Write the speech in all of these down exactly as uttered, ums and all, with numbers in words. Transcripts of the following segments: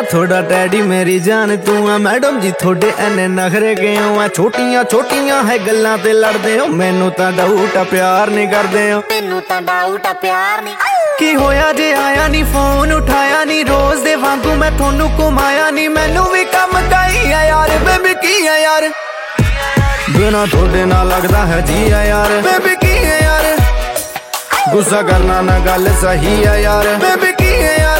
थोड़ा डैडी मेरी जान तू है मैडम जी थोड़े एने नखरे क्यों है छोटियां छोटियां है गल्लां ते लड़दे हो मैनू तां डाउट आ प्यार नहीं करदे हो मैनू तां डाउट आ प्यार नहीं की होया जे आया नी फोन उठाया नी रोज दे वांगू मैं थोनू घुमाया नी मैनू भी कम काई है यार बेबी की है यार बिना थोड़े ना लगदा है जी है यार बेबी की है यार गुस्सा करना ना गल सही है यार बेबी की है यार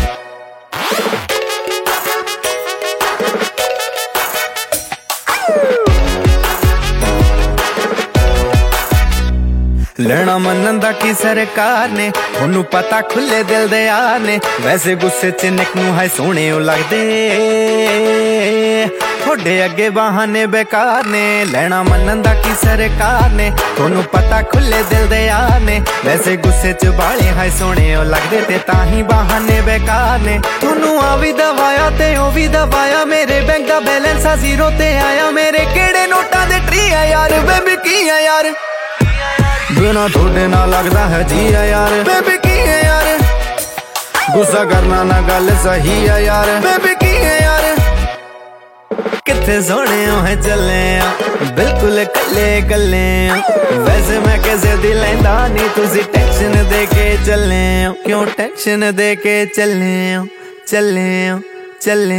लेना मनन दा की सरकार ने थोनू पता खुले दिल दे यार ने वैसे गुस्से च निक नू है सोहणे लगदे थोड़े अगे बहाने बेकार ने लेना मनन दा की सरकार ने थोनू पता खुले दिल दे यार ने वैसे गुस्से च बाले है सोहणे लगदे ते ताही बहाने बेकार ने थोनू आ भी दवाया ते ओ भी दवाया मेरे बैंक दा बैलेंस आ जीरो ते आया मेरे केड़े नोटां दे ट्री है यार बेबी की है यार बिना थोड़े ना लगदा है जी है यार बेबी की है यार गुस्सा करना ना गल सही है यार बेबी की है यार किथे सोने है चले बिल्कुल कले कले वैसे मैं कैसे दिल लेंदा नहीं तुसी टेंशन दे के चले क्यों टेंशन दे के चले चले चले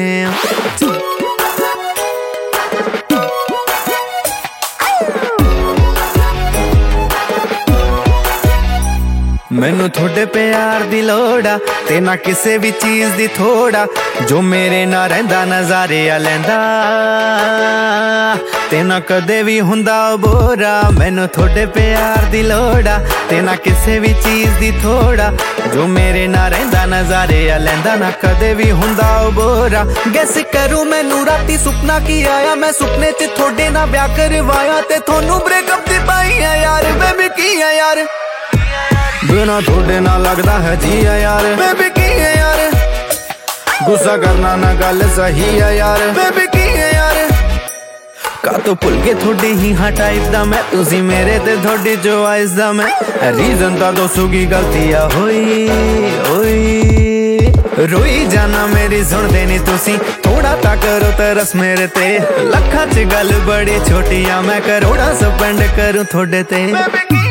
मैनू थोड़े प्यार दी लोड़ा ते ना किसे भी चीज दी थोड़ा जो मेरे ना रहिंदा नजारे आ लैंदा ते ना कदे भी हुंदा बोरा मैनू थोड़े प्यार दी लोड़ा ते ना किसे भी चीज दी थोड़ा जो मेरे ना रहिंदा नजारे आ लैंदा ना कदे भी हुंदा बोरा गैस करूं मैनू राती सुपना की आया मैं सुपने च थोड़े ना ब्याह करवाया ते थोनू ब्रेकअप दी पाई है यार बेबी की है यार बिना थोड़े ना लगदा है जी है यार बेबी की है यार गुस्सा करना ना गल सही है यार बेबी की है यार का तो भुल के थोड़ी ही हाँ टाइप दा मैं तुसी मेरे ते थोड़ी जो आइस दा मैं रीजन ता दसो की गलती आ होई होई रोई जाना मेरी सुन देनी तुसी थोड़ा ता करो तरस मेरे ते लखा च गल बड़ी छोटी आ मैं करोड़ा स्पेंड करूं थोड़े ते